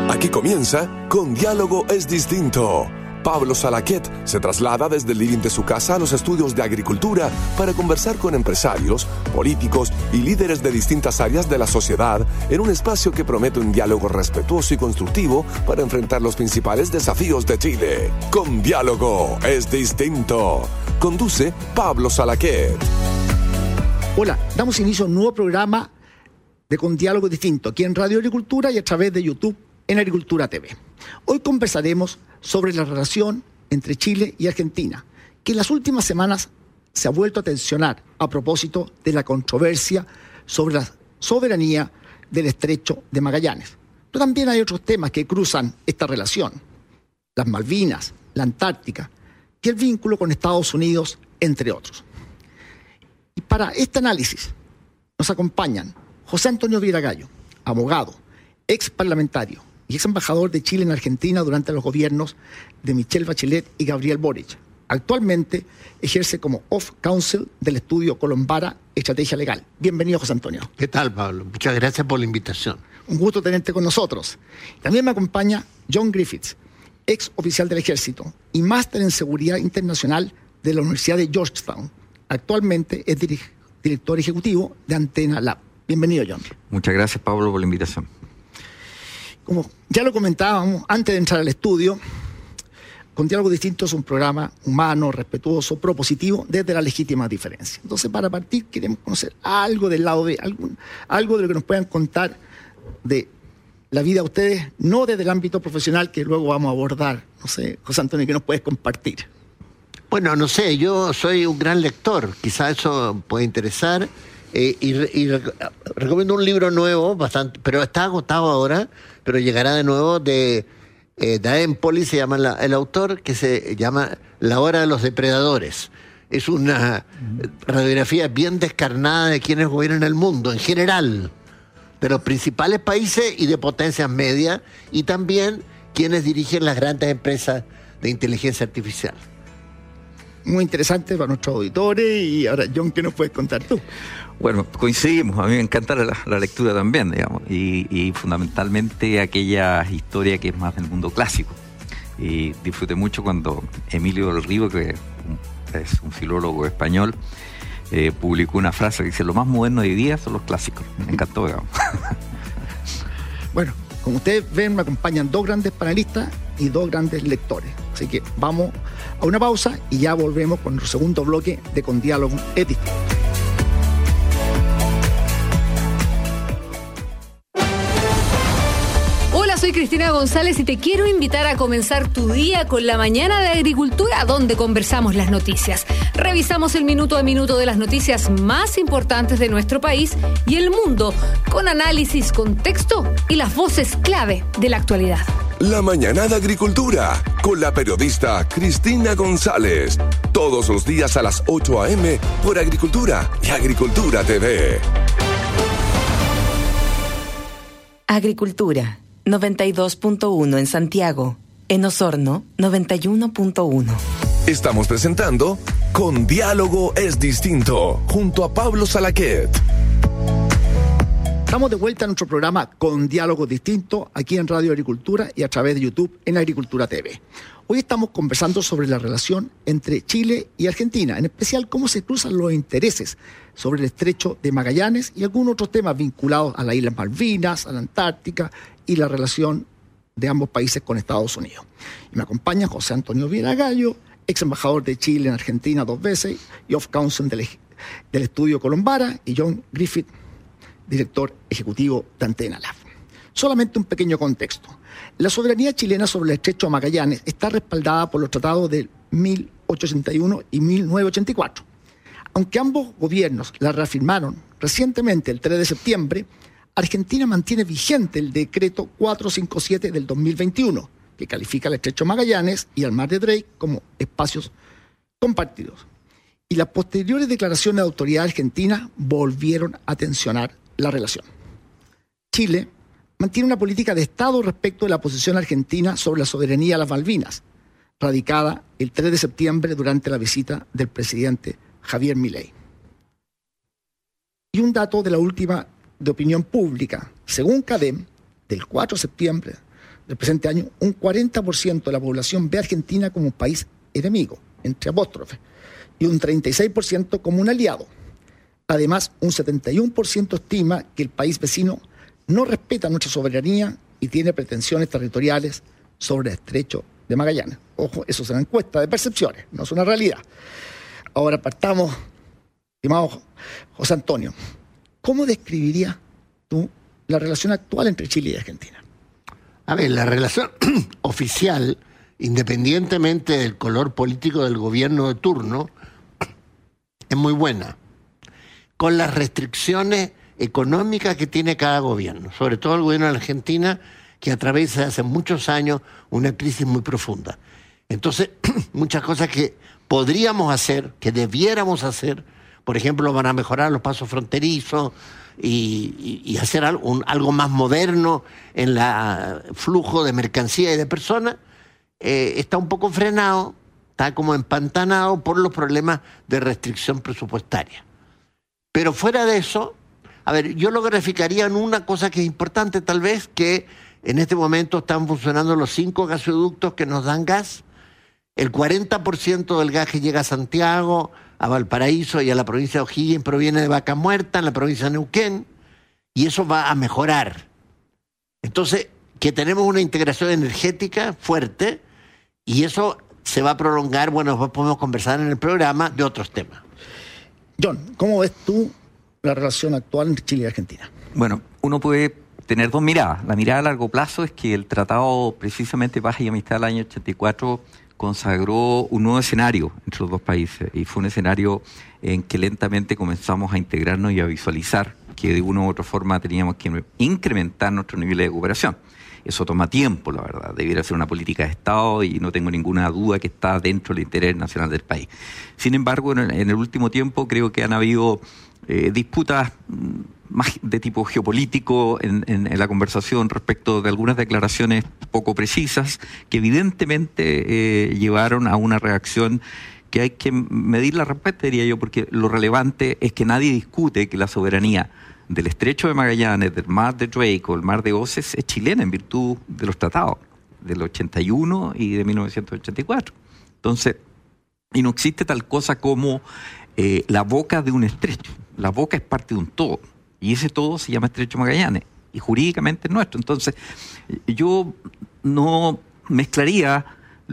Aquí comienza Con Diálogo es Distinto. Pablo Salaquet se traslada desde el living de su casa a los estudios de agricultura para conversar con empresarios, políticos y líderes de distintas áreas de la sociedad en un espacio que promete un diálogo respetuoso y constructivo para enfrentar los principales desafíos de Chile. Con Diálogo es Distinto. Conduce Pablo Salaquet. Hola, damos inicio a un nuevo programa de Con Diálogo Distinto, aquí en Radio Agricultura y a través de YouTube en Agricultura TV. Hoy conversaremos sobre la relación entre Chile y Argentina, que en las últimas semanas se ha vuelto a tensionar a propósito de la controversia sobre la soberanía del Estrecho de Magallanes. Pero también hay otros temas que cruzan esta relación: las Malvinas, la Antártica y el vínculo con Estados Unidos, entre otros. Y para este análisis nos acompañan José Antonio Viera Gallo, abogado, ex parlamentario y ex embajador de Chile en Argentina durante los gobiernos de Michelle Bachelet y Gabriel Boric. Actualmente ejerce como off-counsel del estudio Colombara Estrategia Legal. Bienvenido, José Antonio. ¿Qué tal, Pablo? Muchas gracias por la invitación. Un gusto tenerte con nosotros. También me acompaña John Griffiths, ex oficial del Ejército y máster en Seguridad Internacional de la Universidad de Georgetown. Actualmente es director ejecutivo de Antena Lab. Bienvenido, John. Muchas gracias, Pablo, por la invitación. Como ya lo comentábamos antes de entrar al estudio, Con Diálogo Distinto es un programa humano, respetuoso, propositivo, desde la legítima diferencia. Entonces, para partir, queremos conocer algo del lado de algo de lo que nos puedan contar de la vida de ustedes, no desde el ámbito profesional, que luego vamos a abordar. No sé, José Antonio, ¿qué nos puedes compartir? Bueno, no sé, yo soy un gran lector, quizá eso puede interesar, y recomiendo un libro nuevo, bastante, pero está agotado ahora, pero llegará de nuevo, de Daen Poli, se llama el autor, que se llama La Hora de los Depredadores. Es una radiografía bien descarnada de quienes gobiernan el mundo, en general, de los principales países y de potencias medias, y también quienes dirigen las grandes empresas de inteligencia artificial. Muy interesante para nuestros auditores. Y ahora, John, ¿qué nos puedes contar tú? Bueno, coincidimos, a mí me encanta la lectura también, digamos, y fundamentalmente aquella historia que es más del mundo clásico. Y disfruté mucho cuando Emilio del Río, que es un filólogo español, publicó una frase que dice: lo más moderno de hoy día son los clásicos. Me encantó, digamos. Bueno, como ustedes ven, me acompañan dos grandes panelistas y dos grandes lectores. Así que vamos a una pausa y ya volvemos con nuestro segundo bloque de Con Diálogo es Distinto. Hola, soy Cristina González y te quiero invitar a comenzar tu día con la mañana de Agricultura, donde conversamos las noticias. Revisamos el minuto a minuto de las noticias más importantes de nuestro país y el mundo, con análisis, contexto y las voces clave de la actualidad. La mañana de Agricultura, con la periodista Cristina González. Todos los días a las 8 a.m. por Agricultura y Agricultura TV. Agricultura, 92.1 en Santiago. En Osorno, 91.1. Estamos presentando Con Diálogo es Distinto, junto a Pablo Salaquet. Estamos de vuelta a nuestro programa Con Diálogo Distinto, aquí en Radio Agricultura y a través de YouTube en Agricultura TV. Hoy estamos conversando sobre la relación entre Chile y Argentina, en especial cómo se cruzan los intereses sobre el Estrecho de Magallanes y algunos otros temas vinculados a las Islas Malvinas, a la Antártica y la relación de ambos países con Estados Unidos. Y me acompaña José Antonio Viera Gallo, ex embajador de Chile en Argentina 2 veces y off-counsel del estudio Colombara, y John Griffith, director ejecutivo de Antena Lab. Solamente un pequeño contexto. La soberanía chilena sobre el Estrecho de Magallanes está respaldada por los tratados de 1881 y 1984. Aunque ambos gobiernos la reafirmaron recientemente el 3 de septiembre, Argentina mantiene vigente el decreto 457 del 2021, que califica el Estrecho de Magallanes y el Mar de Drake como espacios compartidos. Y las posteriores declaraciones de autoridad argentina volvieron a tensionar la relación. Chile mantiene una política de Estado respecto de la posición argentina sobre la soberanía de las Malvinas, radicada el 3 de septiembre durante la visita del presidente Javier Milei. Y un dato de la última de opinión pública, según CADEM, del 4 de septiembre del presente año, un 40% de la población ve a Argentina como un país enemigo, entre apóstrofes, y un 36% como un aliado. Además, un 71% estima que el país vecino no respeta nuestra soberanía y tiene pretensiones territoriales sobre el estrecho de Magallanes. Ojo, eso es una encuesta de percepciones, no es una realidad. Ahora partamos, estimado José Antonio, ¿cómo describirías tú la relación actual entre Chile y Argentina? A ver, la relación oficial, independientemente del color político del gobierno de turno, es muy buena, con las restricciones económicas que tiene cada gobierno, sobre todo el gobierno de la Argentina, que atraviesa hace muchos años una crisis muy profunda. Entonces, muchas cosas que podríamos hacer, que debiéramos hacer, por ejemplo, para mejorar los pasos fronterizos y hacer algo más moderno en el flujo de mercancía y de personas, está un poco frenado, está como empantanado por los problemas de restricción presupuestaria. Pero fuera de eso, a ver, yo lo graficaría en una cosa que es importante tal vez, que en este momento están funcionando los 5 gasoductos que nos dan gas. El 40% del gas que llega a Santiago, a Valparaíso y a la provincia de O'Higgins proviene de Vaca Muerta, en la provincia de Neuquén, y eso va a mejorar. Entonces, que tenemos una integración energética fuerte, y eso se va a prolongar, bueno, después podemos conversar en el programa de otros temas. John, ¿cómo ves tú la relación actual entre Chile y Argentina? Bueno, uno puede tener dos miradas. La mirada a largo plazo es que el Tratado precisamente de Paz y Amistad del año 84 consagró un nuevo escenario entre los dos países, y fue un escenario en que lentamente comenzamos a integrarnos y a visualizar que de una u otra forma teníamos que incrementar nuestro nivel de cooperación. Eso toma tiempo, la verdad. Debiera ser una política de Estado y no tengo ninguna duda que está dentro del interés nacional del país. Sin embargo, en el último tiempo creo que han habido disputas más de tipo geopolítico en la conversación respecto de algunas declaraciones poco precisas que evidentemente llevaron a una reacción que hay que medir la respuesta, diría yo, porque lo relevante es que nadie discute que la soberanía del estrecho de Magallanes, del mar de Drake o el mar de Oces es chilena en virtud de los tratados del 81 y de 1984. Entonces, y no existe tal cosa como la boca de un estrecho. La boca es parte de un todo, y ese todo se llama Estrecho Magallanes, y jurídicamente es nuestro. Entonces, yo no mezclaría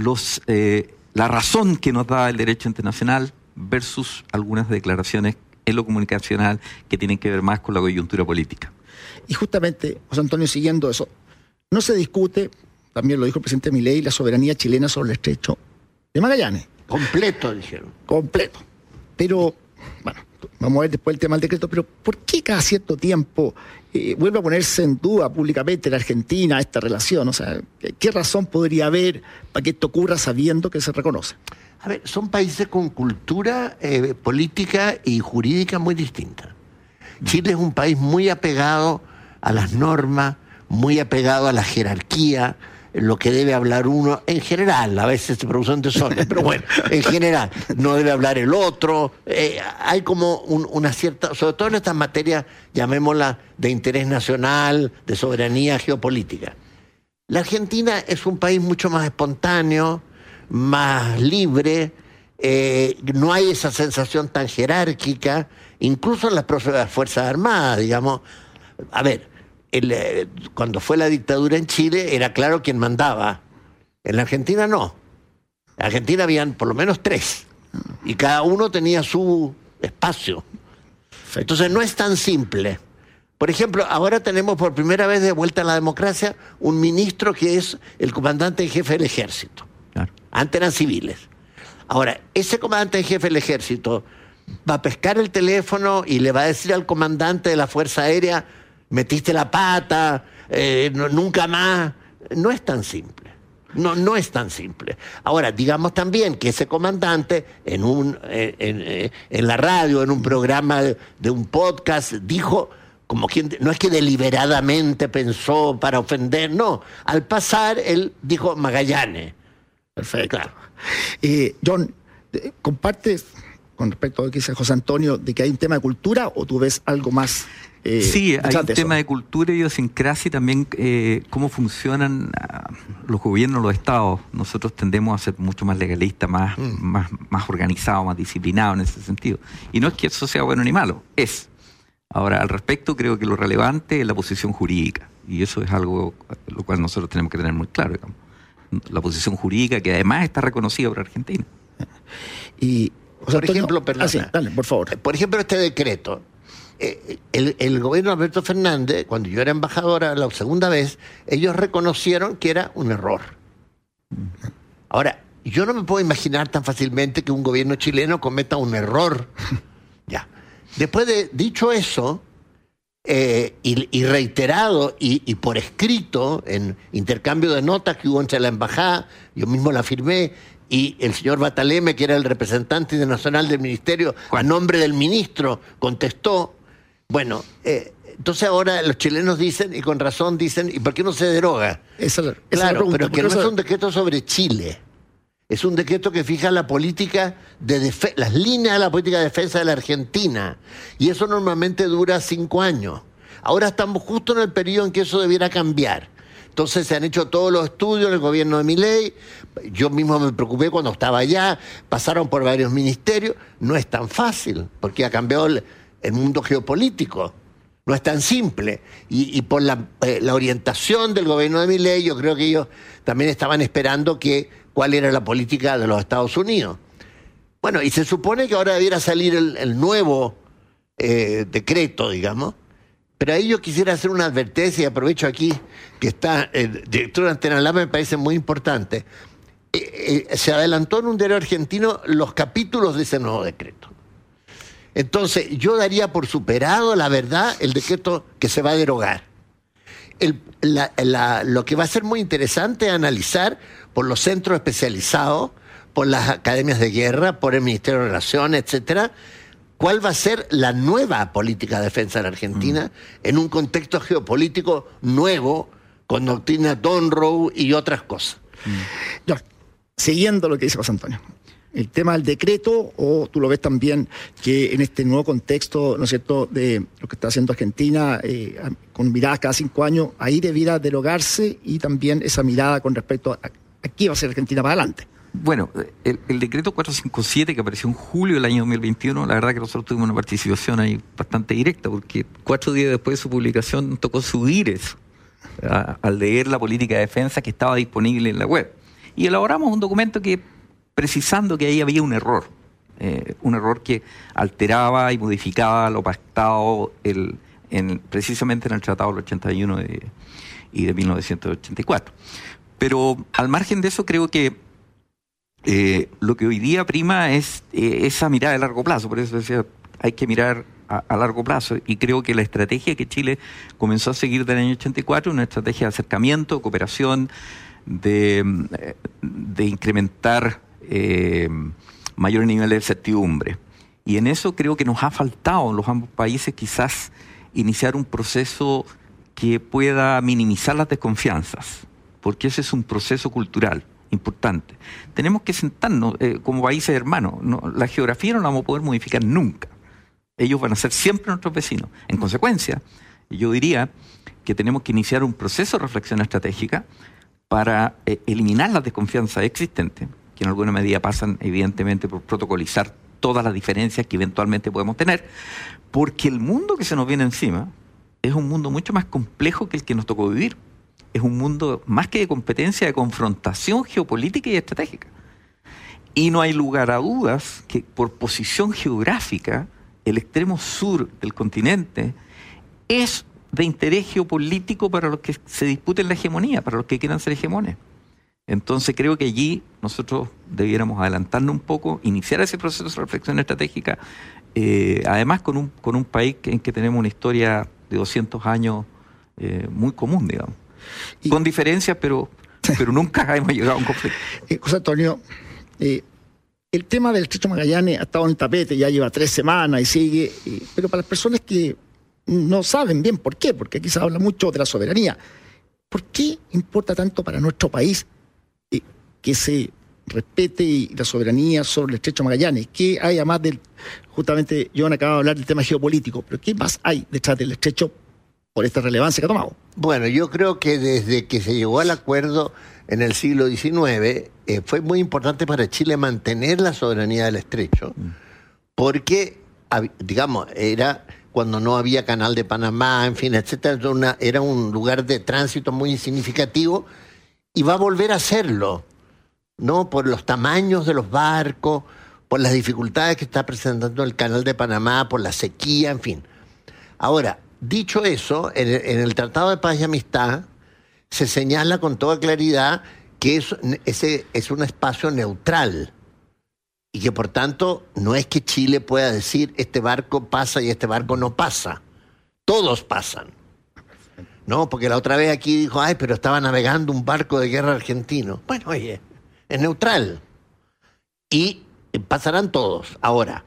la razón que nos da el derecho internacional versus algunas declaraciones en lo comunicacional que tienen que ver más con la coyuntura política. Y justamente, José Antonio, siguiendo eso, no se discute, también lo dijo el presidente Milei, la soberanía chilena sobre el estrecho de Magallanes. Completo, dijeron. Completo. Pero, bueno, vamos a ver después el tema del decreto, pero ¿por qué cada cierto tiempo vuelve a ponerse en duda públicamente en Argentina esta relación? O sea, ¿qué razón podría haber para que esto ocurra sabiendo que se reconoce? A ver, son países con cultura política y jurídica muy distintas. Chile es un país muy apegado a las normas, muy apegado a la jerarquía, lo que debe hablar uno en general. A veces se produce un desorden, pero bueno, en general, no debe hablar el otro. Hay como una cierta, sobre todo en estas materias, llamémosla de interés nacional, de soberanía geopolítica. La Argentina es un país mucho más espontáneo, más libre, no hay esa sensación tan jerárquica, incluso en las propias Fuerzas Armadas, digamos. A ver, cuando fue la dictadura en Chile era claro quién mandaba. En la Argentina no. En la Argentina habían por lo menos 3, y cada uno tenía su espacio. Entonces no es tan simple. Por ejemplo, ahora tenemos por primera vez de vuelta a la democracia un ministro que es el comandante en jefe del ejército. Claro. Antes eran civiles. Ahora, ese comandante en jefe del ejército va a pescar el teléfono y le va a decir al comandante de la Fuerza Aérea: metiste la pata, nunca más. No es tan simple. No es tan simple. Ahora, digamos también que ese comandante en la radio, en un programa de un podcast, dijo, como quien, no es que deliberadamente pensó para ofender, no. Al pasar, él dijo Magallanes. Perfecto. Claro. John, ¿compartes con respecto a lo que dice José Antonio, de que hay un tema de cultura, o tú ves algo más? Sí, hay un tema de cultura y idiosincrasia y también cómo funcionan los gobiernos, los estados. Nosotros tendemos a ser mucho más legalistas, más organizados, más disciplinados en ese sentido. Y no es que eso sea bueno ni malo, es. Ahora, al respecto, creo que lo relevante es la posición jurídica. Y eso es algo lo cual nosotros tenemos que tener muy claro, digamos. La posición jurídica que además está reconocida por Argentina. Y, José por Antonio, ejemplo, perdón. sí, dale, por favor. Por ejemplo, este decreto. El gobierno de Alberto Fernández, cuando yo era embajadora la segunda vez, ellos reconocieron que era un error. Ahora, yo no me puedo imaginar tan fácilmente que un gobierno chileno cometa un error. Ya. Después de dicho eso, y reiterado y por escrito en intercambio de notas que hubo entre la embajada, yo mismo la firmé, y el señor Bataleme, que era el representante internacional del ministerio, a nombre del ministro, contestó. Bueno, entonces ahora los chilenos dicen, y con razón dicen, ¿y por qué no se deroga? Claro, pero que no es un decreto sobre Chile. Es un decreto que fija la política de las líneas de la política de defensa de la Argentina. Y eso normalmente dura 5 años. Ahora estamos justo en el periodo en que eso debiera cambiar. Entonces se han hecho todos los estudios en el gobierno de Milei. Yo mismo me preocupé cuando estaba allá. Pasaron por varios ministerios. No es tan fácil, porque ha cambiado el mundo geopolítico. No es tan simple. Y por la orientación del gobierno de Milei, yo creo que ellos también estaban esperando cuál era la política de los Estados Unidos. Bueno, y se supone que ahora debiera salir el nuevo decreto, digamos. Pero ahí yo quisiera hacer una advertencia, y aprovecho aquí que está el director de Antena Lab, me parece muy importante. Se adelantó en un diario argentino los capítulos de ese nuevo decreto. Entonces, yo daría por superado, la verdad, el decreto que se va a derogar. Lo que va a ser muy interesante es analizar por los centros especializados, por las academias de guerra, por el Ministerio de Relaciones, etcétera, cuál va a ser la nueva política de defensa de la Argentina en un contexto geopolítico nuevo, con doctrina Donroe y otras cosas. Siguiendo lo que dice José Antonio, el tema del decreto, o tú lo ves también que en este nuevo contexto, ¿no es cierto?, de lo que está haciendo Argentina, con miradas cada 5 años, ahí debiera derogarse, y también esa mirada con respecto a qué va a ser Argentina para adelante. Bueno, el decreto 457 que apareció en julio del año 2021, la verdad que nosotros tuvimos una participación ahí bastante directa, porque 4 días después de su publicación tocó subir eso, al leer la política de defensa que estaba disponible en la web. Y elaboramos un documento precisando que ahí había un error que alteraba y modificaba lo pactado precisamente en el Tratado del 81 y de 1984. Pero al margen de eso, creo que lo que hoy día prima es esa mirada de largo plazo. Por eso decía, hay que mirar a largo plazo, y creo que la estrategia que Chile comenzó a seguir del año 84, una estrategia de acercamiento, de cooperación, de incrementar mayores niveles de certidumbre. Y en eso creo que nos ha faltado en los ambos países quizás iniciar un proceso que pueda minimizar las desconfianzas, porque ese es un proceso cultural importante. Tenemos que sentarnos como países hermanos. La geografía no la vamos a poder modificar nunca. Ellos van a ser siempre nuestros vecinos. En consecuencia, yo diría que tenemos que iniciar un proceso de reflexión estratégica para eliminar las desconfianzas existentes, que en alguna medida pasan evidentemente por protocolizar todas las diferencias que eventualmente podemos tener, porque el mundo que se nos viene encima es un mundo mucho más complejo que el que nos tocó vivir. Es un mundo más que de competencia, de confrontación geopolítica y estratégica. Y no hay lugar a dudas que por posición geográfica, el extremo sur del continente es de interés geopolítico para los que se disputen la hegemonía, para los que quieran ser hegemones. Entonces creo que allí nosotros debiéramos adelantarnos un poco, iniciar ese proceso de reflexión estratégica, además con un país en que tenemos una historia de 200 años muy común, digamos. Con diferencias, pero nunca hemos llegado a un conflicto. José Antonio, el tema del Estrecho Magallanes ha estado en el tapete, ya lleva 3 semanas y sigue, pero para las personas que no saben bien por qué, porque aquí se habla mucho de la soberanía, ¿por qué importa tanto para nuestro país que se respete la soberanía sobre el estrecho de Magallanes. ¿Qué hay además del, justamente John acaba de hablar del tema geopolítico, pero qué más hay detrás del estrecho por esta relevancia que ha tomado? Bueno, yo creo que desde que se llegó al acuerdo en el siglo XIX, fue muy importante para Chile mantener la soberanía del estrecho, porque, digamos, era cuando no había canal de Panamá, en fin, etcétera, era un lugar de tránsito muy significativo, y va a volver a serlo, ¿no? Por los tamaños de los barcos, por las dificultades que está presentando el canal de Panamá, por la sequía, en fin. Ahora, dicho eso, en el Tratado de Paz y Amistad se señala con toda claridad que ese es un espacio neutral y que por tanto no es que Chile pueda decir este barco pasa y este barco no pasa. Todos pasan. No, porque la otra vez aquí dijo, ay, pero estaba navegando un barco de guerra argentino. Bueno, oye, es neutral. Y pasarán todos. Ahora,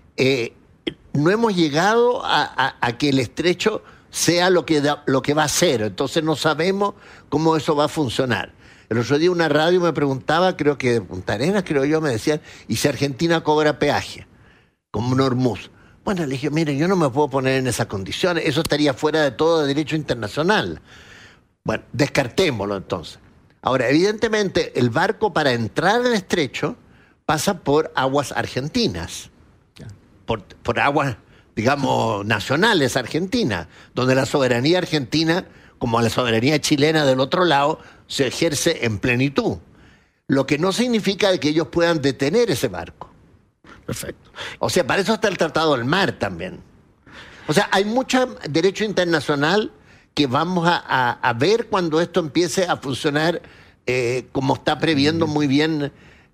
no hemos llegado a que el estrecho sea lo que va a ser. Entonces no sabemos cómo eso va a funcionar. El otro día una radio me preguntaba, creo que de Punta Arenas, me decían, ¿y si Argentina cobra peaje? Como un Hormuz. Bueno, le dije, mire, yo no me puedo poner en esas condiciones, eso estaría fuera de todo derecho internacional. Bueno, descartémoslo entonces. Ahora, evidentemente, el barco para entrar al estrecho pasa por aguas argentinas, por aguas, digamos, nacionales argentinas, donde la soberanía argentina, como la soberanía chilena del otro lado, se ejerce en plenitud. Lo que no significa que ellos puedan detener ese barco. Perfecto. O sea, para eso está el Tratado del Mar también. O sea, hay mucho derecho internacional que vamos a ver cuando esto empiece a funcionar como está previendo muy bien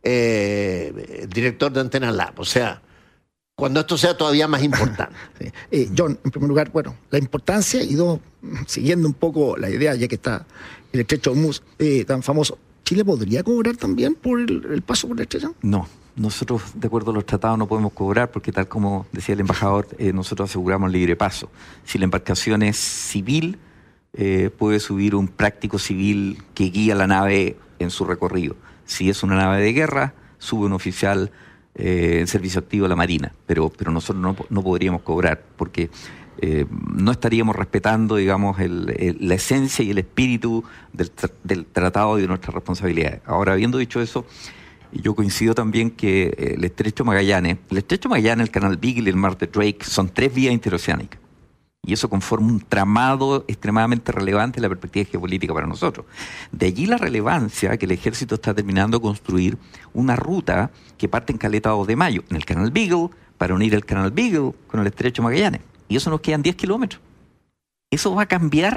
el director de Antena Lab. O sea, cuando esto sea todavía más importante. Sí. John, en primer lugar, bueno, la importancia, y siguiendo un poco la idea, ya que está el estrecho de Hormuz tan famoso, ¿Chile podría cobrar también por el paso por el estrecho? No. Nosotros, de acuerdo a los tratados, no podemos cobrar porque, tal como decía el embajador, nosotros aseguramos libre paso. Si la embarcación es civil, puede subir un práctico civil que guía la nave en su recorrido. Si es una nave de guerra, sube un oficial en servicio activo de la Marina. Pero nosotros no podríamos cobrar porque no estaríamos respetando, digamos, la esencia y el espíritu del tratado y de nuestras responsabilidades. Ahora, habiendo dicho eso, yo coincido también que el estrecho Magallanes, el canal Beagle y el mar de Drake son 3 vías interoceánicas. Y eso conforma un tramado extremadamente relevante en la perspectiva geopolítica para nosotros. De allí la relevancia que el ejército está terminando de construir una ruta que parte en Caleta 2 de Mayo, en el canal Beagle, para unir el canal Beagle con el estrecho Magallanes. Y eso nos quedan 10 kilómetros. Eso va a cambiar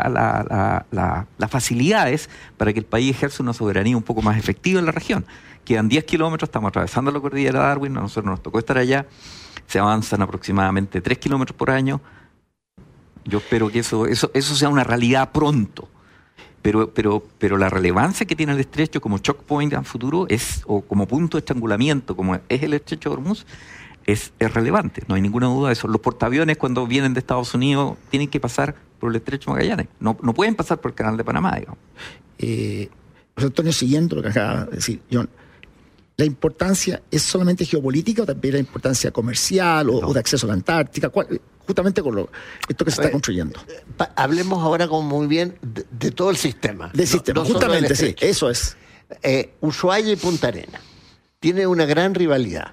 las facilidades para que el país ejerza una soberanía un poco más efectiva en la región. Quedan 10 kilómetros, estamos atravesando la cordillera de Darwin, a nosotros nos tocó estar allá, se avanzan aproximadamente 3 kilómetros por año. Yo espero que eso sea una realidad pronto. Pero la relevancia que tiene el estrecho como choke point en futuro o como punto de estrangulamiento, como es el estrecho de Hormuz, es relevante, no hay ninguna duda de eso. Los portaaviones cuando vienen de Estados Unidos tienen que pasar por el estrecho Magallanes, no pueden pasar por el canal de Panamá, digamos. José Antonio, siguiendo lo que acaba de decir John, ¿la importancia es solamente geopolítica o también la importancia comercial o de acceso a la Antártica? Justamente con esto que se está construyendo. Hablemos ahora como muy bien de todo el sistema. Del sistema, justamente, sí, eso es. Ushuaia y Punta Arenas tienen una gran rivalidad.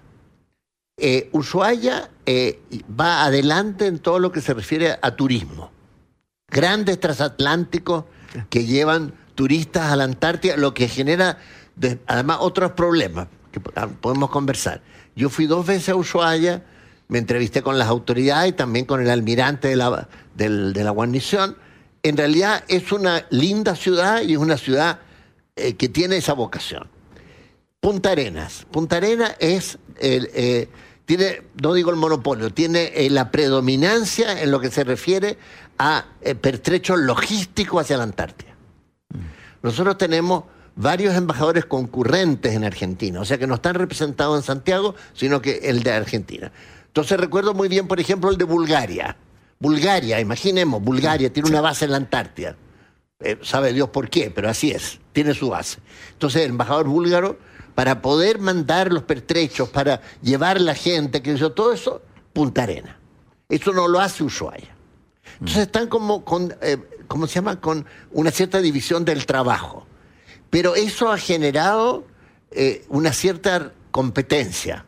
Ushuaia va adelante en todo lo que se refiere a turismo. Grandes transatlánticos que llevan turistas a la Antártida, lo que genera además otros problemas que podemos conversar. Yo fui 2 veces a Ushuaia, me entrevisté con las autoridades y también con el almirante de la guarnición. En realidad es una linda ciudad y es una ciudad que tiene esa vocación. Punta Arenas es tiene, no digo el monopolio, tiene la predominancia en lo que se refiere a pertrechos logísticos hacia la Antártida. Nosotros tenemos varios embajadores concurrentes en Argentina, o sea que no están representados en Santiago, sino que el de Argentina. Entonces recuerdo muy bien, por ejemplo, el de Bulgaria. Imaginemos, Bulgaria tiene una base en la Antártida. Sabe Dios por qué, pero así es, tiene su base. Entonces el embajador búlgaro para poder mandar los pertrechos, para llevar la gente, que eso, todo eso, Punta Arenas. Eso no lo hace Ushuaia. Entonces están como con, ¿cómo se llama? Con una cierta división del trabajo. Pero eso ha generado una cierta competencia.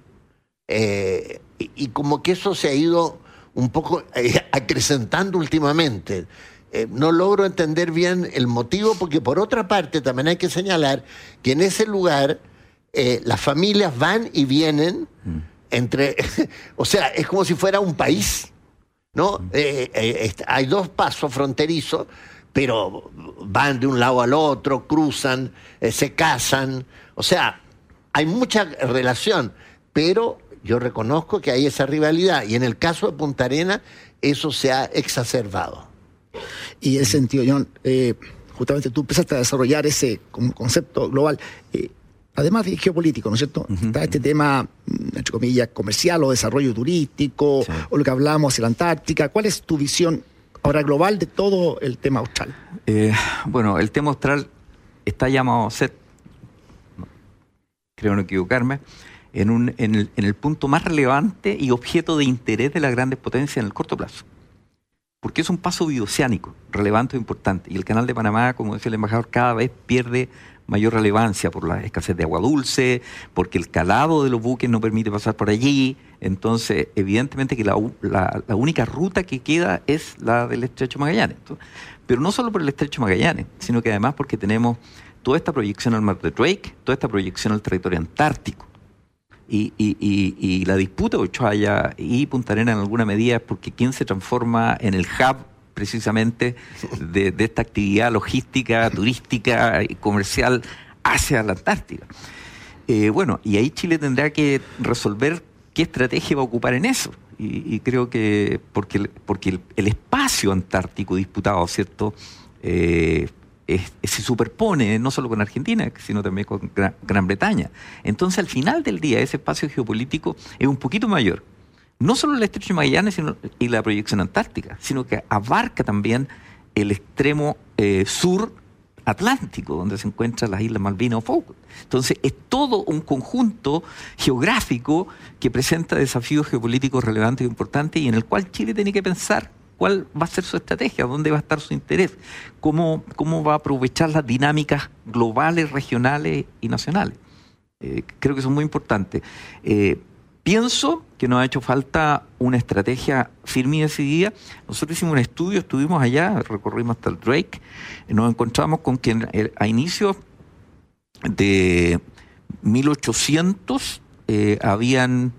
Y como que eso se ha ido un poco acrecentando últimamente. No logro entender bien el motivo, porque por otra parte también hay que señalar que en ese lugar las familias van y vienen entre... o sea, es como si fuera un país, ¿no? Hay dos pasos fronterizos, pero van de un lado al otro, cruzan, se casan. O sea, hay mucha relación, pero yo reconozco que hay esa rivalidad. Y en el caso de Punta Arenas, eso se ha exacerbado. Y en ese sentido, John, justamente tú empezaste a desarrollar ese concepto global, además de geopolítico, ¿no es cierto? Está este tema, entre comillas, comercial o desarrollo turístico, o lo que hablamos hacia la Antártica. ¿Cuál es tu visión ahora global de todo el tema austral? Bueno, el tema austral está llamado a ser, creo no equivocarme, en el punto más relevante y objeto de interés de las grandes potencias en el corto plazo. Porque es un paso bioceánico relevante e importante. Y el Canal de Panamá, como decía el embajador, cada vez pierde mayor relevancia por la escasez de agua dulce, porque el calado de los buques no permite pasar por allí. Entonces, evidentemente que la única ruta que queda es la del Estrecho Magallanes. Pero no solo por el Estrecho Magallanes, sino que además porque tenemos toda esta proyección al mar de Drake, toda esta proyección al territorio antártico. Y la disputa de Ushuaia y Punta Arenas en alguna medida es porque quién se transforma en el hub precisamente de esta actividad logística, turística y comercial hacia la Antártica. Bueno, y ahí Chile tendrá que resolver qué estrategia va a ocupar en eso. Y creo que porque el espacio antártico disputado, ¿cierto?, se superpone no solo con Argentina, sino también con Gran Bretaña. Entonces, al final del día, ese espacio geopolítico es un poquito mayor. No solo el Estrecho de Magallanes y la proyección antártica, sino que abarca también el extremo sur atlántico, donde se encuentran las Islas Malvinas o Falkland. Entonces, es todo un conjunto geográfico que presenta desafíos geopolíticos relevantes e importantes y en el cual Chile tiene que pensar cuál va a ser su estrategia, dónde va a estar su interés, cómo va a aprovechar las dinámicas globales, regionales y nacionales. Creo que son muy importantes. Pienso que nos ha hecho falta una estrategia firme y decidida. Nosotros hicimos un estudio, estuvimos allá, recorrimos hasta el Drake, y nos encontramos con que a inicios de 1900 habían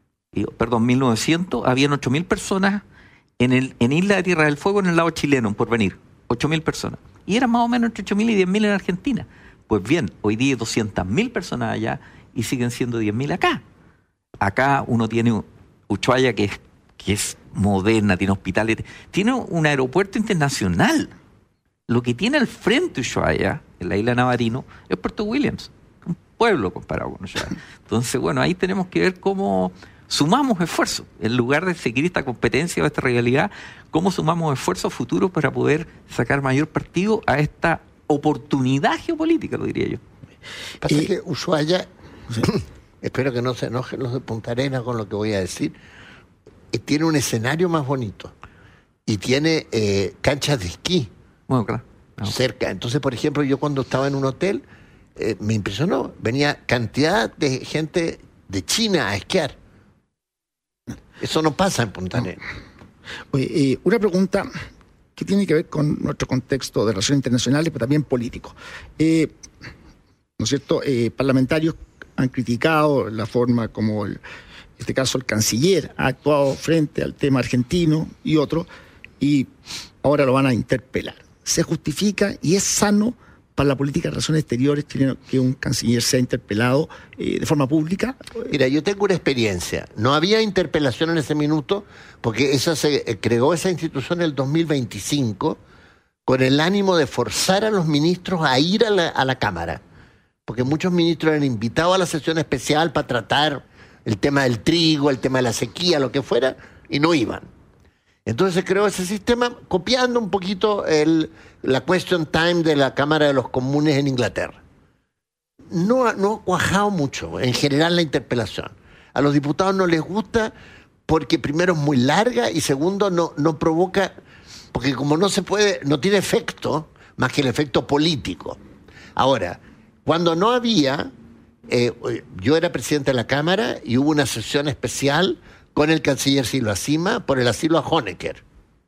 8.000 personas en Isla de Tierra del Fuego, en el lado chileno, en Porvenir, 8.000 personas. Y eran más o menos entre 8.000 y 10.000 en Argentina. Pues bien, hoy día hay 200.000 personas allá y siguen siendo 10.000 acá. Acá uno tiene Ushuaia, que es moderna, tiene hospitales, tiene un aeropuerto internacional. Lo que tiene al frente Ushuaia, en la isla Navarino, es Puerto Williams, un pueblo comparado con Ushuaia. Entonces, bueno, ahí tenemos que ver cómo sumamos esfuerzos, en lugar de seguir esta competencia o esta rivalidad, cómo sumamos esfuerzos futuros para poder sacar mayor partido a esta oportunidad geopolítica, lo diría yo. Pasa que Ushuaia, espero que no se enojen los de Punta Arenas con lo que voy a decir, tiene un escenario más bonito y tiene canchas de esquí. Bueno, claro. Cerca. Entonces, por ejemplo, yo cuando estaba en un hotel, me impresionó, venía cantidad de gente de China a esquiar. Eso no pasa en Punta Arenas. Oye, una pregunta que tiene que ver con nuestro contexto de relaciones internacionales, pero también político. ¿No es cierto? Parlamentarios han criticado la forma como, en este caso, el canciller ha actuado frente al tema argentino y otro, y ahora lo van a interpelar. ¿Se justifica y es sano para la política de relaciones exteriores chilena que un canciller sea interpelado de forma pública? Mira, yo tengo una experiencia. No había interpelación en ese minuto porque se creó esa institución en el 2025 con el ánimo de forzar a los ministros a ir a la Cámara. Porque muchos ministros eran invitados a la sesión especial para tratar el tema del trigo, el tema de la sequía, lo que fuera, y no iban. Entonces se creó ese sistema copiando un poquito la question time de la Cámara de los Comunes en Inglaterra. no ha cuajado mucho, en general, la interpelación. A los diputados no les gusta porque primero es muy larga y segundo no provoca, porque como no se puede, no tiene efecto más que el efecto político. Ahora, cuando no había, yo era presidente de la Cámara y hubo una sesión especial con el canciller Silva Sima por el asilo a Honecker.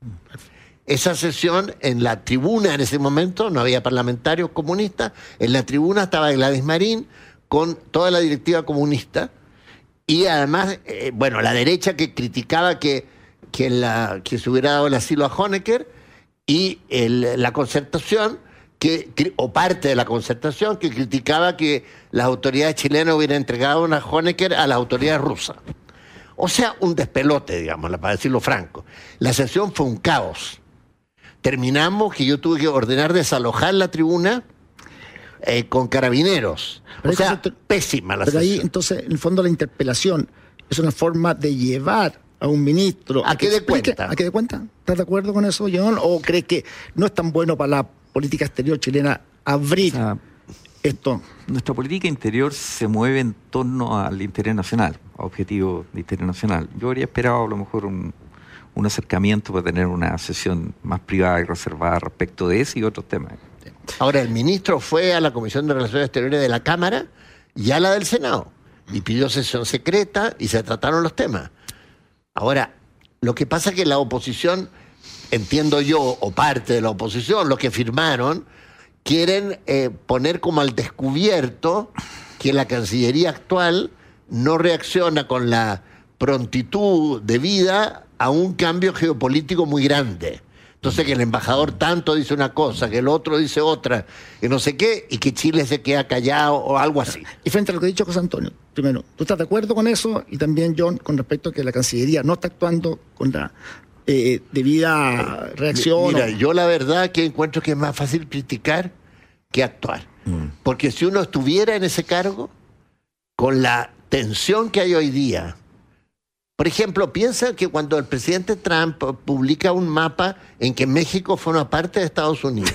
Esa sesión, en la tribuna en ese momento, no había parlamentarios comunistas, en la tribuna estaba Gladys Marín con toda la directiva comunista y además, la derecha que criticaba que se hubiera dado el asilo a Honecker y la concertación, o parte de la concertación, que criticaba que las autoridades chilenas hubieran entregado a Honecker a las autoridades rusas. O sea, un despelote, digamos, para decirlo franco. La sesión fue un caos. Terminamos que yo tuve que ordenar desalojar la tribuna con carabineros. Pero o sea, pésima la sesión. Pero ahí, entonces, en el fondo, la interpelación es una forma de llevar a un ministro a que dé cuenta. ¿A que dé cuenta? ¿Estás de acuerdo con eso, John? ¿O crees que no es tan bueno para la política exterior chilena abrir esto? Nuestra política interior se mueve en torno al interés nacional, a objetivos de interés nacional. Yo habría esperado a lo mejor un acercamiento para tener una sesión más privada y reservada respecto de ese y otros temas. Ahora, el ministro fue a la Comisión de Relaciones Exteriores de la Cámara y a la del Senado y pidió sesión secreta y se trataron los temas. Ahora, lo que pasa es que la oposición, entiendo yo, o parte de la oposición, los que firmaron, quieren poner como al descubierto que la Cancillería actual no reacciona con la prontitud debida a un cambio geopolítico muy grande. Entonces que el embajador tanto dice una cosa, que el otro dice otra, que no sé qué, y que Chile se queda callado o algo así. Y frente a lo que ha dicho José Antonio, primero, ¿tú estás de acuerdo con eso? Y también, John, con respecto a que la Cancillería no está actuando con la debida reacción. Mira, yo la verdad que encuentro que es más fácil criticar que actuar. Porque si uno estuviera en ese cargo, con la tensión que hay hoy día, por ejemplo, piensa que cuando el presidente Trump publica un mapa en que México forma parte de Estados Unidos,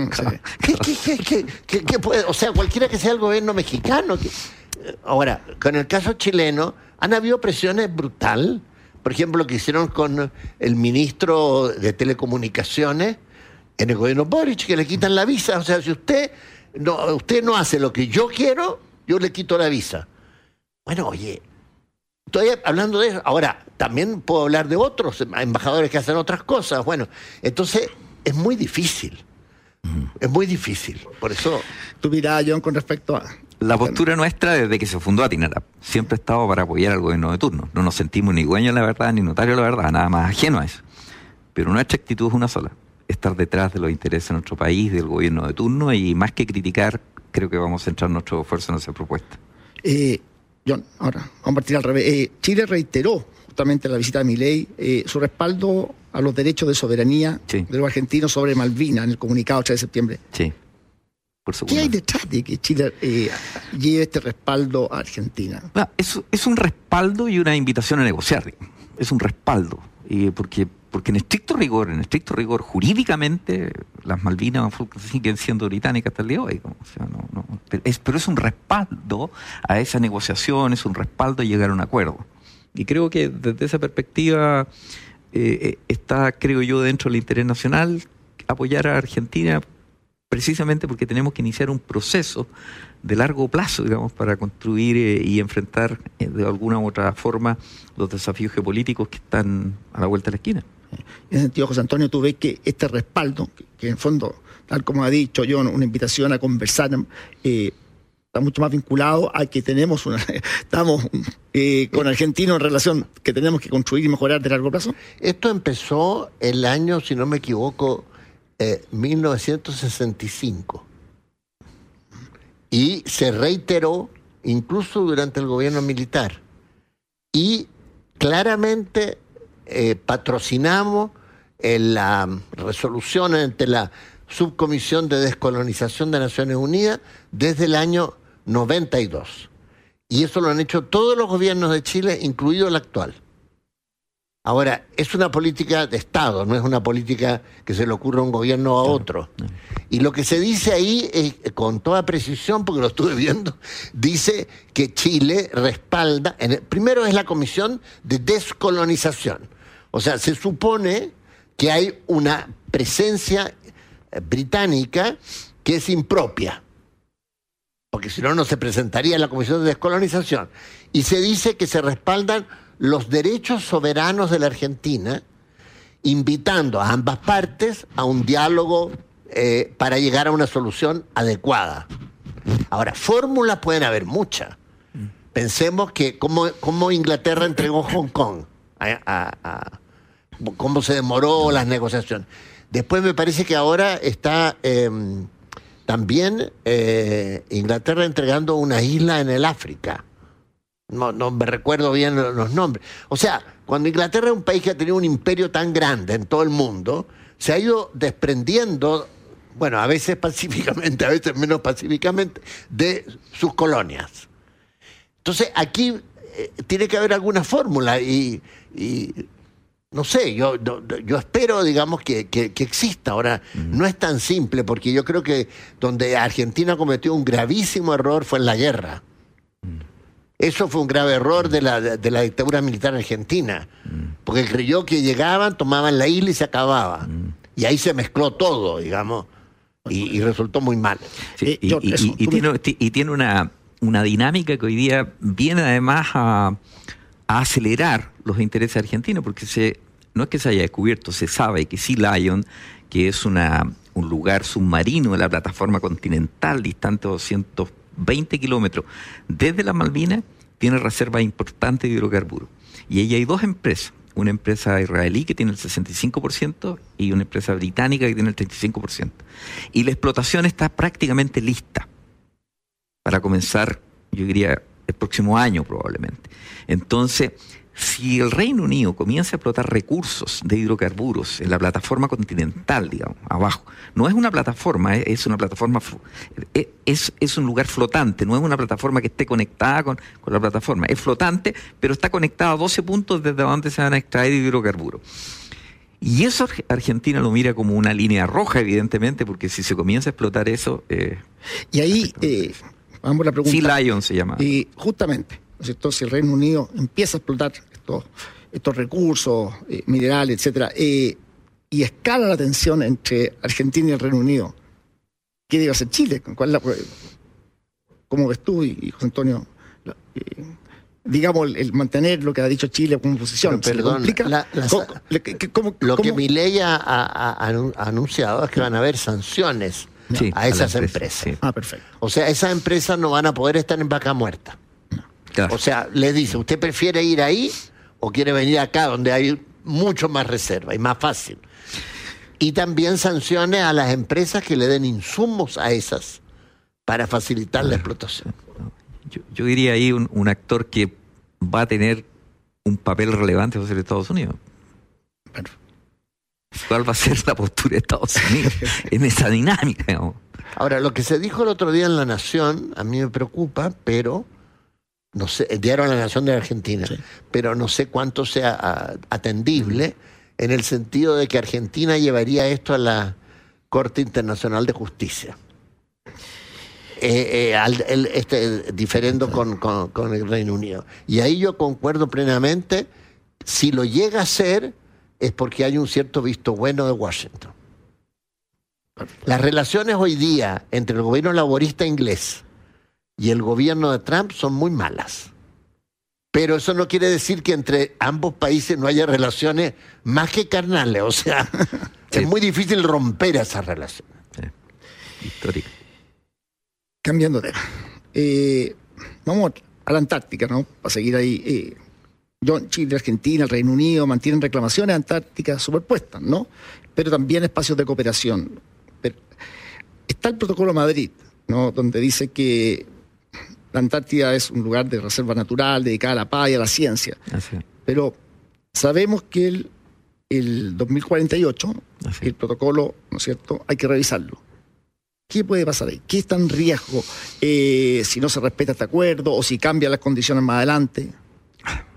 ¿qué puede? O sea, cualquiera que sea el gobierno mexicano. Ahora, con el caso chileno, han habido presiones brutal. Por ejemplo, lo que hicieron con el ministro de Telecomunicaciones en el gobierno Boric, que le quitan la visa. O sea, si usted no hace lo que yo quiero, yo le quito la visa. Bueno, oye, estoy hablando de eso. Ahora, también puedo hablar de otros embajadores que hacen otras cosas. Bueno, entonces es muy difícil. Es muy difícil. Por eso... Tu mirada, John, con respecto a... La postura nuestra desde que se fundó Atinara siempre ha estado para apoyar al gobierno de turno. No nos sentimos ni dueños de la verdad, ni notarios de la verdad, nada más ajeno a eso. Pero nuestra actitud es una sola: estar detrás de los intereses de nuestro país, del gobierno de turno, y más que criticar, creo que vamos a centrar nuestro esfuerzo en esa propuesta. John, ahora, vamos a partir al revés. Chile reiteró justamente en la visita de Milei su respaldo a los derechos de soberanía de los argentinos sobre Malvinas en el comunicado 8 de septiembre. Sí. ¿Qué hay detrás de que Chile lleve este respaldo a Argentina? Es un respaldo y una invitación a negociar. Es un respaldo. Porque en estricto rigor, jurídicamente, las Malvinas siguen siendo británicas hasta el día de hoy. O sea, pero es un respaldo a esa negociación, es un respaldo a llegar a un acuerdo. Y creo que desde esa perspectiva está, creo yo, dentro del interés nacional apoyar a Argentina, precisamente porque tenemos que iniciar un proceso de largo plazo, digamos, para construir y enfrentar de alguna u otra forma los desafíos geopolíticos que están a la vuelta de la esquina. En ese sentido, José Antonio, tú ves que este respaldo, que en el fondo, tal como ha dicho John, una invitación a conversar, está mucho más vinculado a que estamos con Argentina en relación que tenemos que construir y mejorar de largo plazo. Esto empezó el año, si no me equivoco, 1965. Y se reiteró incluso durante el gobierno militar. Y claramente patrocinamos la resolución ante la Subcomisión de Descolonización de Naciones Unidas desde el año 92. Y eso lo han hecho todos los gobiernos de Chile, incluido el actual. Ahora, es una política de Estado, no es una política que se le ocurra a un gobierno o a otro. Y lo que se dice ahí, es, con toda precisión, porque lo estuve viendo, dice que Chile respalda, primero es la Comisión de Descolonización. O sea, se supone que hay una presencia británica que es impropia, porque si no, no se presentaría en la Comisión de Descolonización. Y se dice que se respaldan los derechos soberanos de la Argentina, invitando a ambas partes a un diálogo para llegar a una solución adecuada. Ahora, fórmulas pueden haber muchas. Pensemos que cómo Inglaterra entregó Hong Kong, cómo se demoró las negociaciones. Después me parece que ahora está también Inglaterra entregando una isla en el África. No me recuerdo bien los nombres. O sea, cuando Inglaterra es un país que ha tenido un imperio tan grande en todo el mundo, se ha ido desprendiendo, bueno, a veces pacíficamente, a veces menos pacíficamente, de sus colonias. Entonces, aquí tiene que haber alguna fórmula y no sé, yo espero, digamos, que exista. Ahora, no es tan simple, porque yo creo que donde Argentina cometió un gravísimo error fue en la guerra. Eso fue un grave error de la dictadura militar argentina, porque creyó que llegaban, tomaban la isla y se acababa. Y ahí se mezcló todo, digamos, y resultó muy mal. Sí, y tiene una dinámica que hoy día viene además a acelerar los intereses argentinos, porque no es que se haya descubierto, se sabe que Sea Lion, que es un lugar submarino de la plataforma continental, distante de 220 kilómetros desde las Malvinas, tiene reservas importantes de hidrocarburos. Y ahí hay dos empresas, una empresa israelí que tiene el 65% y una empresa británica que tiene el 35%. Y la explotación está prácticamente lista para comenzar, yo diría, el próximo año probablemente. Entonces, si el Reino Unido comienza a explotar recursos de hidrocarburos en la plataforma continental, digamos, abajo, no es una plataforma, es una plataforma, es un lugar flotante, no es una plataforma que esté conectada con la plataforma, es flotante, pero está conectada a 12 puntos desde donde se van a extraer hidrocarburos. Y eso Argentina lo mira como una línea roja, evidentemente, porque si se comienza a explotar eso... y ahí, vamos a la pregunta. Sea Lion se llama. Y justamente, ¿no es cierto? Si el Reino Unido empieza a explotar estos recursos minerales, etcétera, y escala la tensión entre Argentina y el Reino Unido, ¿qué debe hacer Chile? ¿Cómo ves tú y José Antonio? Digamos, el mantener lo que ha dicho Chile como posición. Pero, perdón, lo que Milei ha anunciado es que van a haber sanciones a esas empresas. Sí. Ah, perfecto. O sea, esas empresas no van a poder estar en vaca muerta. Claro. O sea, les dice, ¿usted prefiere ir ahí o quiere venir acá donde hay mucho más reserva y más fácil? Y también sanciones a las empresas que le den insumos a esas para facilitar la explotación. Yo diría ahí un actor que va a tener un papel relevante va a ser Estados Unidos. Bueno. ¿Cuál va a ser la postura de Estados Unidos en esa dinámica, digamos? Ahora, lo que se dijo el otro día en La Nación, a mí me preocupa, pero no sé, el diario La Nación de Argentina, sí, pero no sé cuánto sea atendible, en el sentido de que Argentina llevaría esto a la Corte Internacional de Justicia. Diferendo con el Reino Unido. Y ahí yo concuerdo plenamente, si lo llega a hacer, es porque hay un cierto visto bueno de Washington. Las relaciones hoy día entre el gobierno laborista inglés y el gobierno de Trump son muy malas. Pero eso no quiere decir que entre ambos países no haya relaciones más que carnales. O sea, sí, es muy difícil romper esas relaciones. Sí. Histórico. Cambiando de tema. Vamos a la Antártica, ¿no? Para seguir ahí. Chile, Argentina, el Reino Unido mantienen reclamaciones antárticas superpuestas, ¿no? Pero también espacios de cooperación. Pero está el Protocolo Madrid, ¿no? Donde dice que la Antártida es un lugar de reserva natural dedicada a la paz y a la ciencia. Así. Pero sabemos que el 2048, el protocolo, ¿no es cierto?, hay que revisarlo. ¿Qué puede pasar ahí? ¿Qué está en riesgo si no se respeta este acuerdo o si cambian las condiciones más adelante?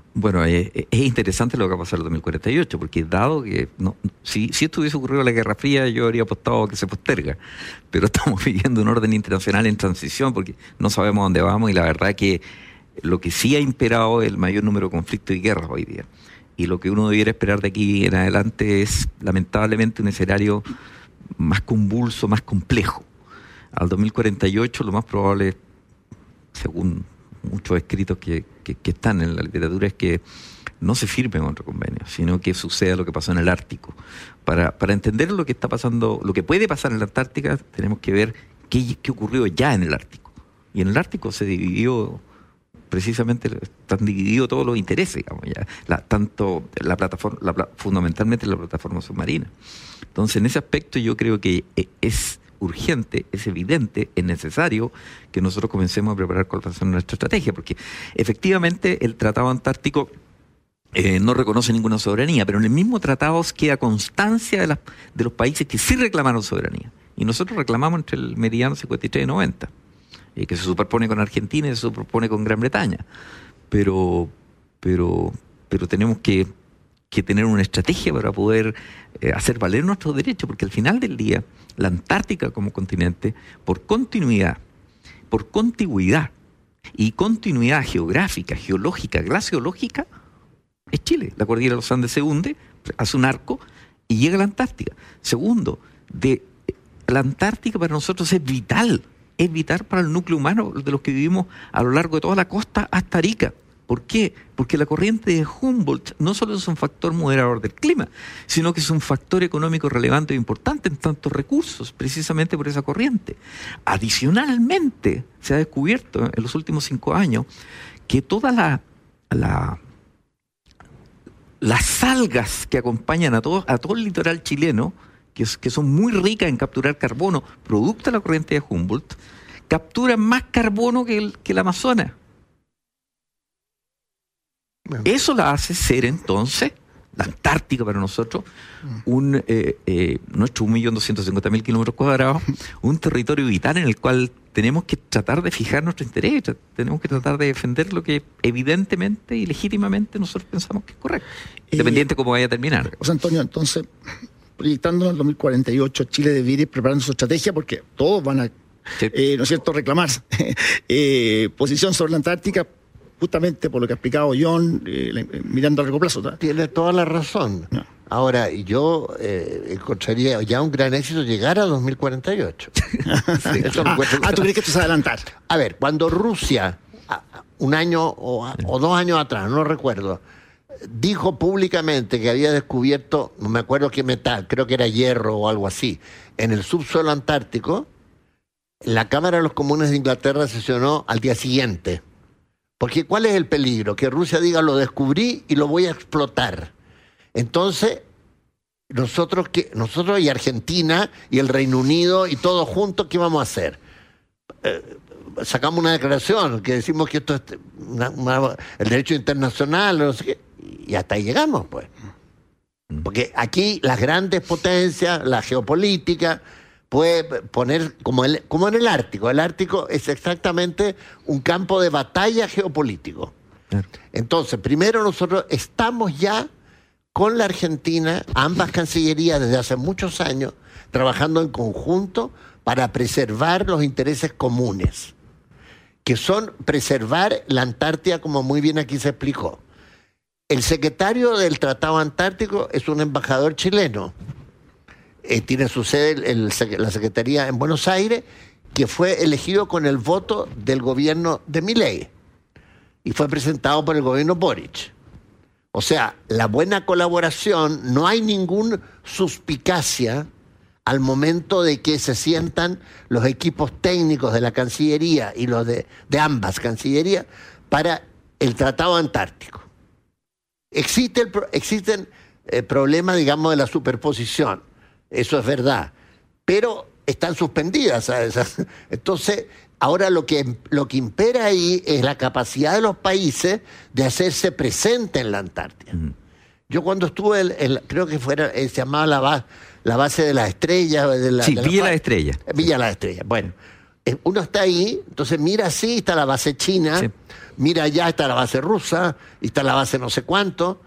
Bueno, es interesante lo que va a pasar en el 2048, porque dado que si esto hubiese ocurrido en la Guerra Fría, yo habría apostado que se posterga, pero estamos viviendo un orden internacional en transición porque no sabemos dónde vamos, y la verdad que lo que sí ha imperado es el mayor número de conflictos y guerras hoy día, y lo que uno debiera esperar de aquí en adelante es lamentablemente un escenario más convulso, más complejo. Al 2048 lo más probable, según muchos escritos que están en la literatura, es que no se firme otro convenio, sino que suceda lo que pasó en el Ártico. Para entender lo que está pasando, lo que puede pasar en la Antártica, tenemos que ver qué ocurrió ya en el Ártico. Y en el Ártico se dividió, precisamente, están divididos todos los intereses, digamos, ya, tanto la plataforma, fundamentalmente la plataforma submarina. Entonces, en ese aspecto yo creo que es urgente, es evidente, es necesario que nosotros comencemos a preparar cuál va a ser nuestra estrategia, porque efectivamente el Tratado Antártico no reconoce ninguna soberanía, pero en el mismo tratado queda constancia de los países que sí reclamaron soberanía. Y nosotros reclamamos entre el meridiano 53 y 90, que se superpone con Argentina y se superpone con Gran Bretaña. Pero tenemos que tener una estrategia para poder hacer valer nuestros derechos, porque al final del día, la Antártica como continente, por continuidad, por contigüidad y continuidad geográfica, geológica, glaciológica, es Chile. La cordillera de los Andes se hunde, hace un arco y llega a la Antártica. Segundo, la Antártica para nosotros es vital para el núcleo humano de los que vivimos a lo largo de toda la costa hasta Arica. ¿Por qué? Porque la corriente de Humboldt no solo es un factor moderador del clima, sino que es un factor económico relevante e importante en tantos recursos, precisamente por esa corriente. Adicionalmente, se ha descubierto en los últimos 5 años que todas las algas que acompañan a todo el litoral chileno, que son muy ricas en capturar carbono, producto de la corriente de Humboldt, capturan más carbono que el Amazonas. Eso la hace ser entonces, la Antártica para nosotros, nuestro 1.250.000 kilómetros cuadrados, un territorio vital en el cual tenemos que tratar de fijar nuestro interés, tenemos que tratar de defender lo que evidentemente y legítimamente nosotros pensamos que es correcto, independiente de cómo vaya a terminar. José Antonio, entonces, proyectándonos en el 2048, Chile debería ir preparando su estrategia porque todos van a, ¿no es cierto?, reclamar posición sobre la Antártica, justamente por lo que ha explicado John, mirando a largo plazo. Tiene toda la razón. No. Ahora, yo encontraría ya un gran éxito llegar a 2048. Sí. ¿Tú crees que esto se va a adelantar? A ver, cuando Rusia, un año o 2 años atrás, no recuerdo, dijo públicamente que había descubierto, no me acuerdo qué metal, creo que era hierro o algo así, en el subsuelo antártico, la Cámara de los Comunes de Inglaterra sesionó al día siguiente. Porque ¿cuál es el peligro? Que Rusia diga, lo descubrí y lo voy a explotar. Entonces, nosotros y Argentina y el Reino Unido y todos juntos, ¿qué vamos a hacer? Sacamos una declaración que decimos que esto es el derecho internacional, no sé qué, y hasta ahí llegamos, pues. Porque aquí las grandes potencias, la geopolítica, puede poner como en el Ártico. El Ártico es exactamente un campo de batalla geopolítico. Claro. Entonces, primero nosotros estamos ya con la Argentina, ambas cancillerías desde hace muchos años, trabajando en conjunto para preservar los intereses comunes, que son preservar la Antártida, como muy bien aquí se explicó. El secretario del Tratado Antártico es un embajador chileno. Tiene su sede la Secretaría en Buenos Aires, que fue elegido con el voto del gobierno de Milei y fue presentado por el gobierno Boric. O sea, la buena colaboración, no hay ninguna suspicacia al momento de que se sientan los equipos técnicos de la Cancillería y los de ambas Cancillerías para el Tratado Antártico. Existen problemas, digamos, de la superposición. Eso es verdad, pero están suspendidas, ¿sabes? Entonces, ahora lo que impera ahí es la capacidad de los países de hacerse presente en la Antártida. Yo cuando estuve, creo que se llamaba la base de las estrellas. Villa Las Estrellas. Villa Las Estrellas, bueno. Uno está ahí, entonces mira así, está la base china, sí. Mira allá, está la base rusa, y está la base no sé cuánto.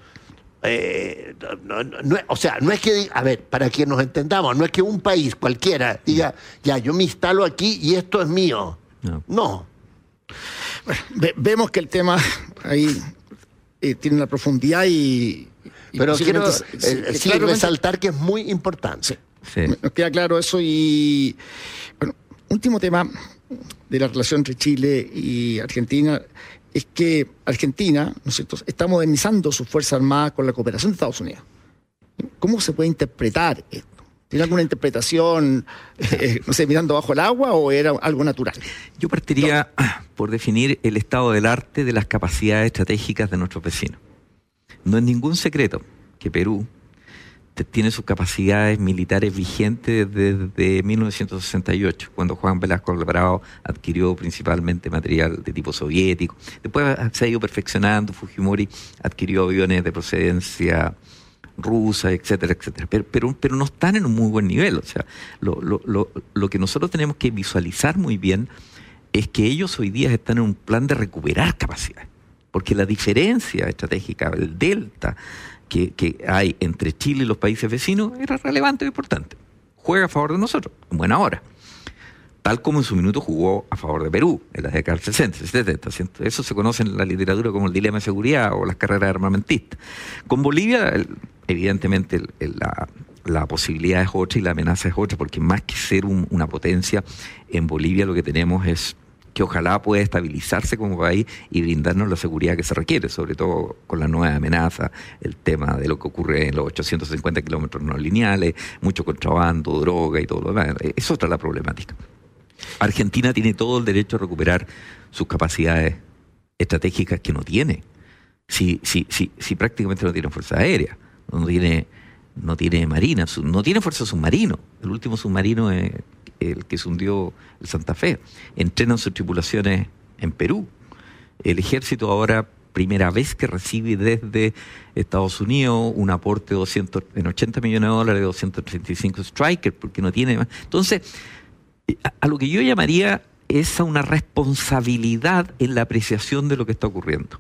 O sea, no es que, a ver, para que nos entendamos, no es que un país cualquiera diga, ya, yo me instalo aquí y esto es mío. No. Bueno, vemos que el tema ahí tiene una profundidad pero quiero resaltar que es muy importante. Sí. Nos queda claro eso. Y bueno, último tema de la relación entre Chile y Argentina es que Argentina, ¿no es cierto?, está modernizando sus Fuerzas Armadas con la cooperación de Estados Unidos. ¿Cómo se puede interpretar esto? ¿Tiene alguna interpretación, no sé, mirando bajo el agua, o era algo natural? Yo partiría por definir el estado del arte de las capacidades estratégicas de nuestros vecinos. No es ningún secreto que Perú tiene sus capacidades militares vigentes desde 1968, cuando Juan Velasco Alvarado adquirió principalmente material de tipo soviético. Después se ha ido perfeccionando, Fujimori adquirió aviones de procedencia rusa, etcétera, etcétera. Pero no están en un muy buen nivel. O sea, lo que nosotros tenemos que visualizar muy bien es que ellos hoy día están en un plan de recuperar capacidades. Porque la diferencia estratégica, el delta que hay entre Chile y los países vecinos era relevante e importante. Juega a favor de nosotros, en buena hora. Tal como en su minuto jugó a favor de Perú, en las décadas 60, 70. Eso se conoce en la literatura como el dilema de seguridad o las carreras armamentistas. Con Bolivia, evidentemente, la posibilidad es otra y la amenaza es otra, porque más que ser una potencia, en Bolivia lo que tenemos es que ojalá pueda estabilizarse como país y brindarnos la seguridad que se requiere, sobre todo con la nueva amenaza, el tema de lo que ocurre en los 850 kilómetros no lineales, mucho contrabando, droga y todo lo demás. Es otra la problemática. Argentina tiene todo el derecho a recuperar sus capacidades estratégicas que no tiene. Si prácticamente no tiene fuerza aérea, no tiene marina, no tiene fuerza submarino. El último submarino es el que se hundió, el Santa Fe. Entrenan sus tripulaciones en Perú. El ejército ahora, primera vez que recibe desde Estados Unidos un aporte en 80 millones de dólares de 235 Strikers, porque no tiene más. Entonces, a lo que yo llamaría es a una responsabilidad en la apreciación de lo que está ocurriendo.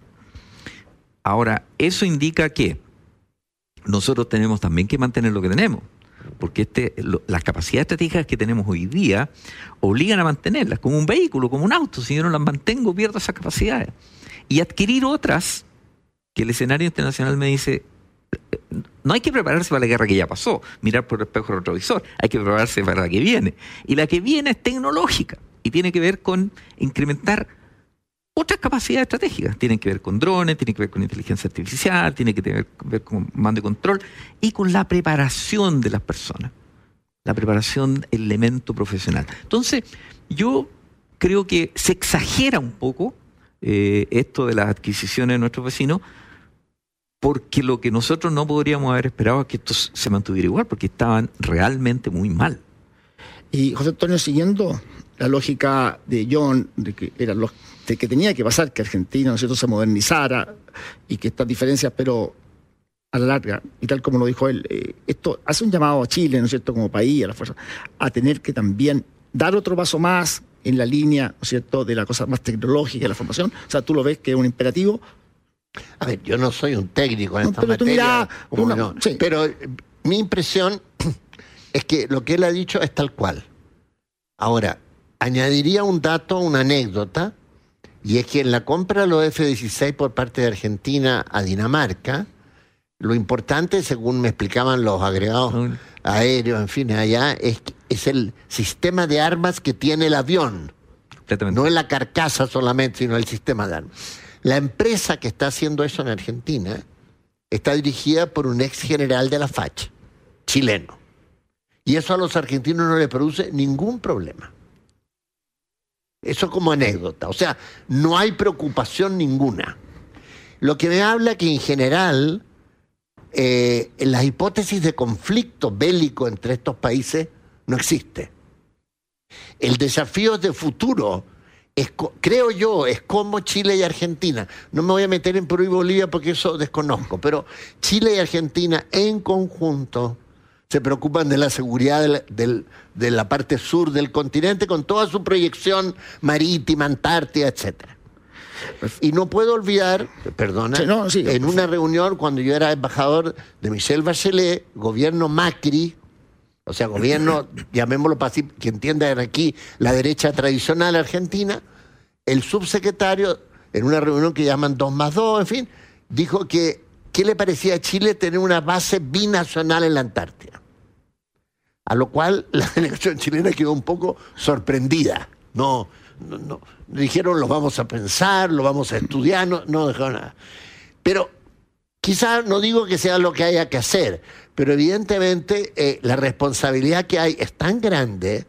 Ahora, eso indica que nosotros tenemos también que mantener lo que tenemos, porque las capacidades estratégicas que tenemos hoy día obligan a mantenerlas, como un vehículo, como un auto. Si yo no las mantengo, pierdo esas capacidades. Y adquirir otras, que el escenario internacional me dice, no hay que prepararse para la guerra que ya pasó, mirar por el espejo retrovisor, hay que prepararse para la que viene. Y la que viene es tecnológica y tiene que ver con incrementar otras capacidades estratégicas. Tienen que ver con drones, tienen que ver con inteligencia artificial, tienen que ver con mando y control y con la preparación de las personas, la preparación, el elemento profesional. Entonces, yo creo que se exagera un poco esto de las adquisiciones de nuestros vecinos, porque lo que nosotros no podríamos haber esperado es que esto se mantuviera igual, porque estaban realmente muy mal. Y José Antonio, siguiendo la lógica de John, de que tenía que pasar que Argentina, ¿no es cierto?, se modernizara y que estas diferencias, pero a la larga, y tal como lo dijo él, esto hace un llamado a Chile, ¿no es cierto?, como país, a la fuerza, a tener que también dar otro paso más en la línea, ¿no es cierto?, de la cosa más tecnológica, de la formación. O sea, tú lo ves que es un imperativo. A ver, yo no soy un técnico en esta materia, sí. Pero mi impresión es que lo que él ha dicho es tal cual. Ahora, añadiría un dato, una anécdota, y es que en la compra de los F-16 por parte de Argentina a Dinamarca, lo importante, según me explicaban los agregados aéreos, en fin, allá, es el sistema de armas que tiene el avión. No es la carcasa solamente, sino el sistema de armas. La empresa que está haciendo eso en Argentina está dirigida por un ex general de la FACH, chileno. Y eso a los argentinos no les produce ningún problema. Eso como anécdota. O sea, no hay preocupación ninguna. Lo que me habla que en general las hipótesis de conflicto bélico entre estos países no existe. El desafío de futuro, creo yo, es como Chile y Argentina. No me voy a meter en Perú y Bolivia porque eso desconozco, pero Chile y Argentina en conjunto se preocupan de la seguridad de la parte sur del continente con toda su proyección marítima, Antártida, etcétera. Y no puedo olvidar, perdona, en una reunión cuando yo era embajador de Michelle Bachelet, gobierno Macri, o sea, gobierno, llamémoslo para que entiendan aquí, la derecha tradicional argentina, el subsecretario, en una reunión que llaman 2+2, en fin, dijo que ¿qué le parecía a Chile tener una base binacional en la Antártida? A lo cual la delegación chilena quedó un poco sorprendida. No, dijeron, lo vamos a pensar, lo vamos a estudiar, no dejaron nada. Pero quizás no digo que sea lo que haya que hacer, pero evidentemente la responsabilidad que hay es tan grande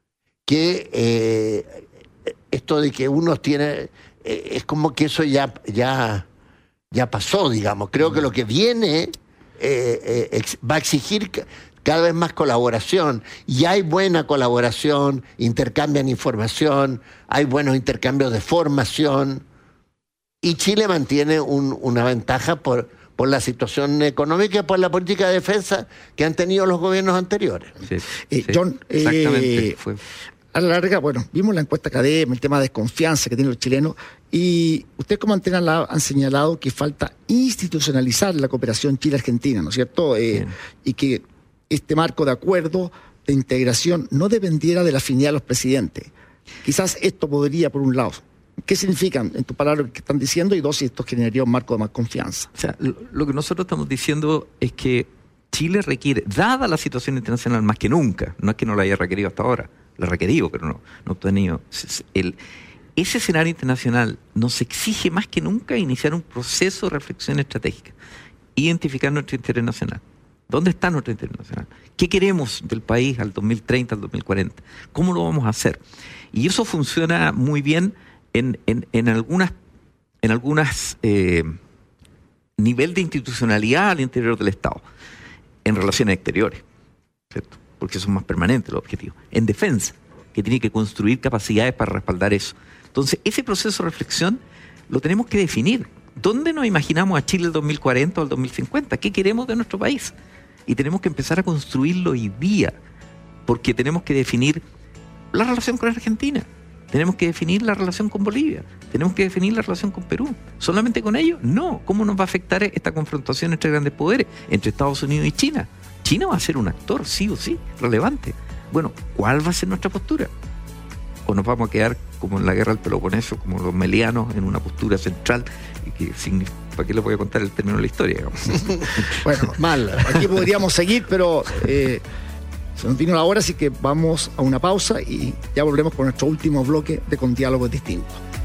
que esto de que uno tiene, es como que eso ya pasó, digamos. Creo que lo que viene va a exigir cada vez más colaboración, y hay buena colaboración, intercambian información, hay buenos intercambios de formación, y Chile mantiene una ventaja por la situación económica y por la política de defensa que han tenido los gobiernos anteriores. Sí, John, exactamente. A la larga, bueno, vimos la encuesta académica, el tema de desconfianza que tienen los chilenos, y ustedes como antena han señalado que falta institucionalizar la cooperación Chile-Argentina, ¿no es cierto? Y que este marco de acuerdo de integración no dependiera de la afinidad de los presidentes. Quizás esto podría, por un lado, ¿qué significan en tus palabras que están diciendo? Y dos, si esto generaría un marco de más confianza. O sea, lo que nosotros estamos diciendo es que Chile requiere, dada la situación internacional más que nunca, no es que no la haya requerido hasta ahora, la ha requerido, pero no ha obtenido. Ese escenario internacional nos exige más que nunca iniciar un proceso de reflexión estratégica, identificar nuestro interés nacional. ¿Dónde está nuestro interés nacional? ¿Qué queremos del país al 2030, al 2040? ¿Cómo lo vamos a hacer? Y eso funciona muy bien en algunas nivel de institucionalidad al interior del Estado, en relaciones exteriores, ¿cierto? Porque son más permanentes los objetivos. En defensa, que tiene que construir capacidades para respaldar eso. Entonces, ese proceso de reflexión lo tenemos que definir. ¿Dónde nos imaginamos a Chile el 2040 o el 2050? ¿Qué queremos de nuestro país? Y tenemos que empezar a construirlo hoy día, porque tenemos que definir la relación con Argentina, tenemos que definir la relación con Bolivia, tenemos que definir la relación con Perú. ¿Solamente con ellos? No. ¿Cómo nos va a afectar esta confrontación entre grandes poderes, entre Estados Unidos y China? China va a ser un actor, sí o sí, relevante. Bueno, ¿cuál va a ser nuestra postura? ¿O nos vamos a quedar como en la guerra del Peloponeso, como los melianos, en una postura central? Y que ¿para qué les voy a contar el término de la historia? Bueno, mal. Aquí podríamos seguir, pero se nos vino la hora, así que vamos a una pausa y ya volvemos con nuestro último bloque de Con Diálogos Distintos.